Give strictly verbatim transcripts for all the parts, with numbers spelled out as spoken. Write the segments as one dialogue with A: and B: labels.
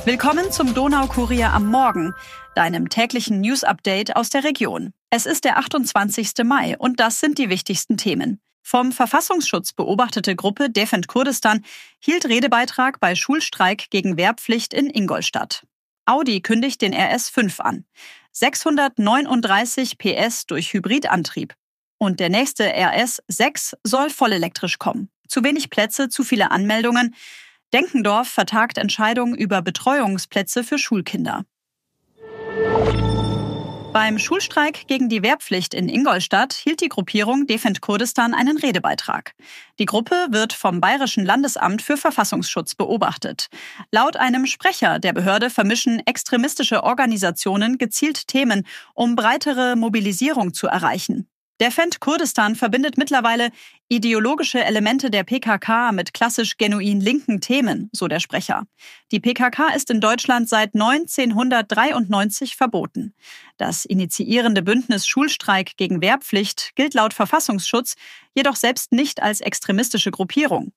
A: Willkommen zum Donaukurier am Morgen, deinem täglichen News-Update aus der Region. Es ist der achtundzwanzigste Mai und das sind die wichtigsten Themen. Vom Verfassungsschutz beobachtete Gruppe Defend Kurdistan hielt Redebeitrag bei Schulstreik gegen Wehrpflicht in Ingolstadt. Audi kündigt den R S fünf an. sechshundertneununddreißig P S durch Hybridantrieb. Und der nächste R S sechs soll vollelektrisch kommen. Zu wenig Plätze, zu viele Anmeldungen. Denkendorf vertagt Entscheidung über Betreuungsplätze für Schulkinder. Beim Schulstreik gegen die Wehrpflicht in Ingolstadt hielt die Gruppierung Defend Kurdistan einen Redebeitrag. Die Gruppe wird vom Bayerischen Landesamt für Verfassungsschutz beobachtet. Laut einem Sprecher der Behörde vermischen extremistische Organisationen gezielt Themen, um breitere Mobilisierung zu erreichen. Defend Kurdistan verbindet mittlerweile ideologische Elemente der P K K mit klassisch genuin linken Themen, so der Sprecher. Die P K K ist in Deutschland seit neunzehnhundertdreiundneunzig verboten. Das initiierende Bündnis Schulstreik gegen Wehrpflicht gilt laut Verfassungsschutz jedoch selbst nicht als extremistische Gruppierung.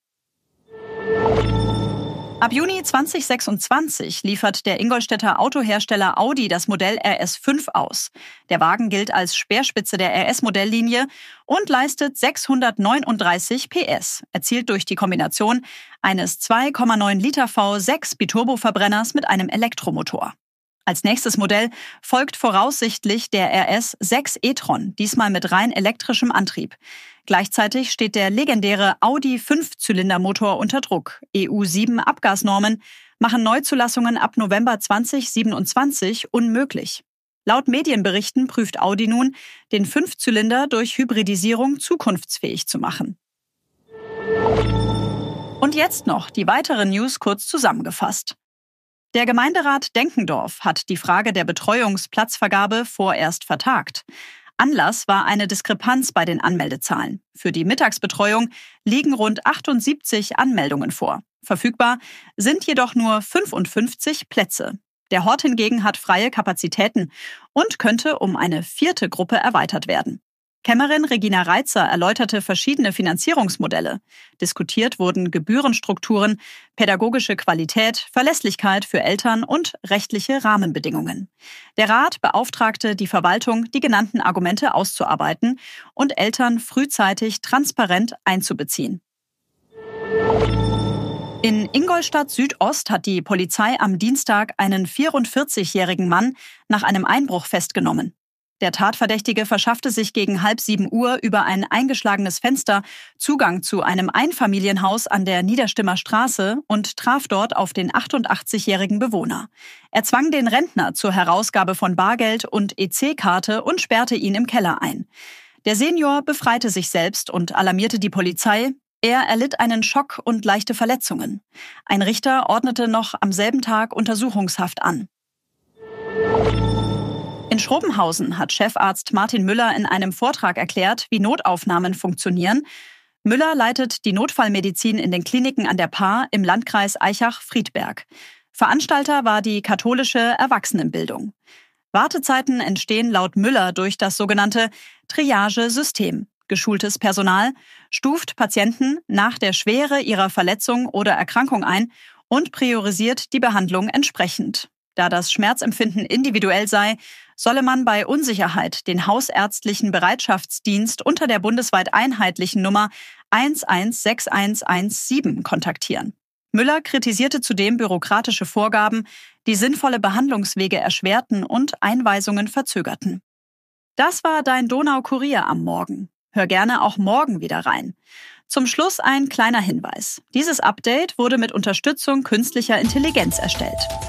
A: Ab Juni zweitausendsechsundzwanzig liefert der Ingolstädter Autohersteller Audi das Modell R S fünf aus. Der Wagen gilt als Speerspitze der R S-Modelllinie und leistet sechshundertneununddreißig P S, erzielt durch die Kombination eines zwei Komma neun Liter V sechs Biturbo-Verbrenners mit einem Elektromotor. Als nächstes Modell folgt voraussichtlich der R S sechs e-tron, diesmal mit rein elektrischem Antrieb. Gleichzeitig steht der legendäre Audi Fünfzylindermotor unter Druck. E U sieben Abgasnormen machen Neuzulassungen ab November zweitausendsiebenundzwanzig unmöglich. Laut Medienberichten prüft Audi nun, den Fünfzylinder durch Hybridisierung zukunftsfähig zu machen. Und jetzt noch die weiteren News kurz zusammengefasst. Der Gemeinderat Denkendorf hat die Frage der Betreuungsplatzvergabe vorerst vertagt. Anlass war eine Diskrepanz bei den Anmeldezahlen. Für die Mittagsbetreuung liegen rund achtundsiebzig Anmeldungen vor. Verfügbar sind jedoch nur fünfundfünfzig Plätze. Der Hort hingegen hat freie Kapazitäten und könnte um eine vierte Gruppe erweitert werden. Kämmerin Regina Reitzer erläuterte verschiedene Finanzierungsmodelle. Diskutiert wurden Gebührenstrukturen, pädagogische Qualität, Verlässlichkeit für Eltern und rechtliche Rahmenbedingungen. Der Rat beauftragte die Verwaltung, die genannten Argumente auszuarbeiten und Eltern frühzeitig transparent einzubeziehen. In Ingolstadt Südost hat die Polizei am Dienstag einen vierundvierzigjährigen Mann nach einem Einbruch festgenommen. Der Tatverdächtige verschaffte sich gegen halb sieben Uhr über ein eingeschlagenes Fenster Zugang zu einem Einfamilienhaus an der Niederstimmer Straße und traf dort auf den achtundachtzigjährigen Bewohner. Er zwang den Rentner zur Herausgabe von Bargeld und E C-Karte und sperrte ihn im Keller ein. Der Senior befreite sich selbst und alarmierte die Polizei. Er erlitt einen Schock und leichte Verletzungen. Ein Richter ordnete noch am selben Tag Untersuchungshaft an. In Schrobenhausen hat Chefarzt Martin Müller in einem Vortrag erklärt, wie Notaufnahmen funktionieren. Müller leitet die Notfallmedizin in den Kliniken an der Paar im Landkreis Aichach-Friedberg. Veranstalter war die katholische Erwachsenenbildung. Wartezeiten entstehen laut Müller durch das sogenannte Triage-System. Geschultes Personal stuft Patienten nach der Schwere ihrer Verletzung oder Erkrankung ein und priorisiert die Behandlung entsprechend. Da das Schmerzempfinden individuell sei, solle man bei Unsicherheit den hausärztlichen Bereitschaftsdienst unter der bundesweit einheitlichen Nummer eins eins sechs eins eins sieben kontaktieren. Müller kritisierte zudem bürokratische Vorgaben, die sinnvolle Behandlungswege erschwerten und Einweisungen verzögerten. Das war dein Donaukurier am Morgen. Hör gerne auch morgen wieder rein. Zum Schluss ein kleiner Hinweis. Dieses Update wurde mit Unterstützung künstlicher Intelligenz erstellt.